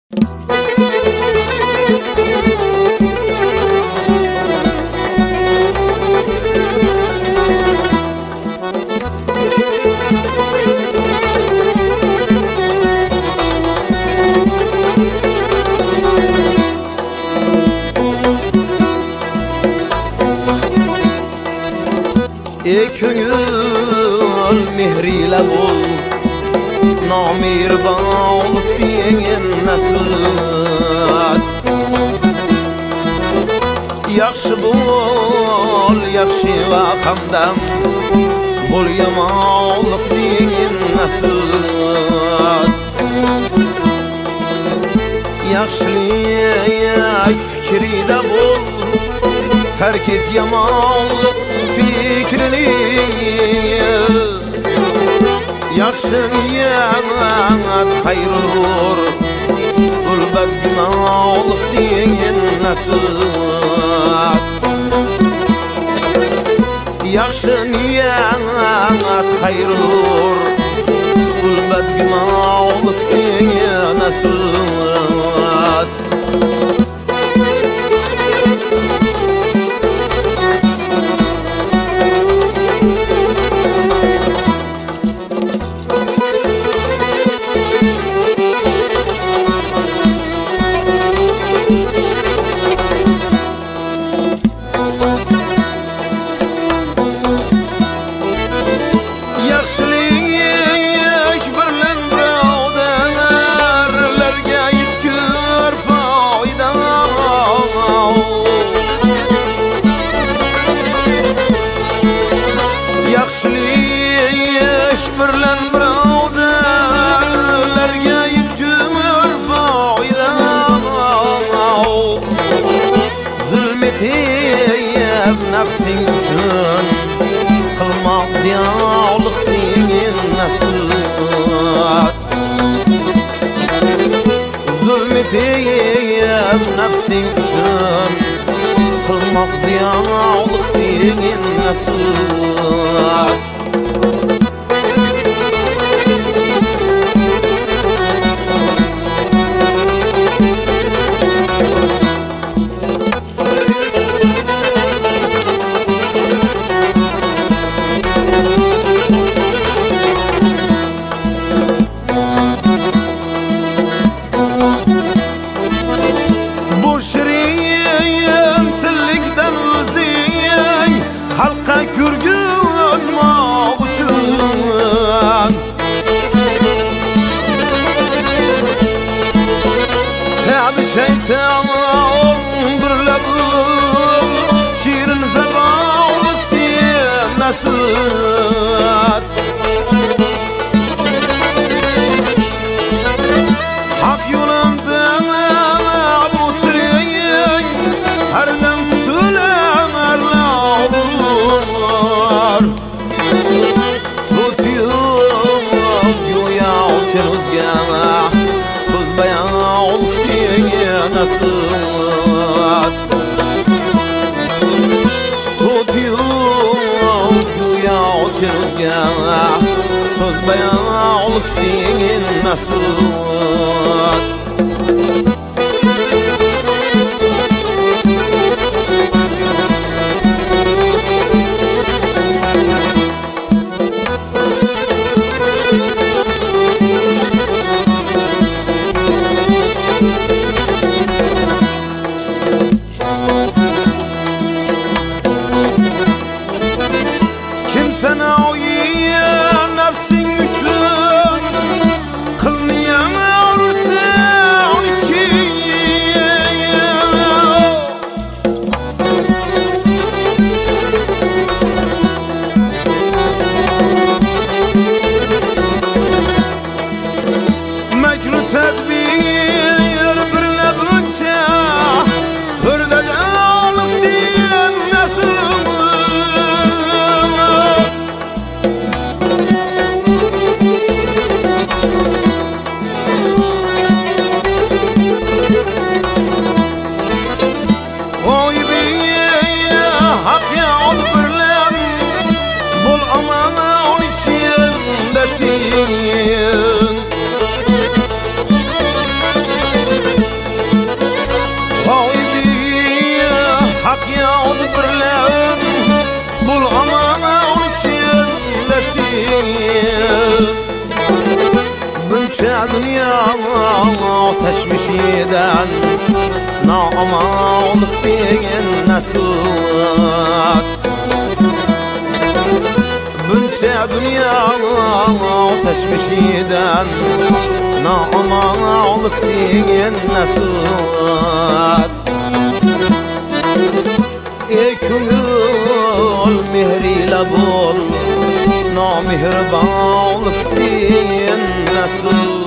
Ey köngül mehriyle bol, namirbanlık diyen nasihat. Yaxşı bol, yaxşı va hamdam, bol yamanlık diyen nasihat. Yaxşılık fikri de bol, terk et yamanlık fikrini. Yaxşı niyat hayır olur, ulbat günahlık diyen nasihat. Yaxşı niyat hayır olur, ulbat günahlık diyen nasihat. Nafsin üçün kılmak ziyanlık diyen nasihat. Zulmeteyim nafsin üçün kılmak ziyanlık diyen nasihat. Halka kürgüz mağ uçun Tabi şeytanın birlebim şirin zebanlık diyen nasihat. Hak yolundan bu treyin her dem tutulan arlar. Tutuyor güya sen özgâna, söz bayan diyen nasihat. Tutuyor güya sen özgâna, söz bayan diyen nasihat. Sen oyiyen nefsin üçün kılmayan arsan iki. Mecru tedbir Bunca dünya teşvişiden namalık deyin nesut. Bunca dünya teşvişiden namalık deyin nesut. Köngül mehriyle bol, namehribanlık deyin nesut.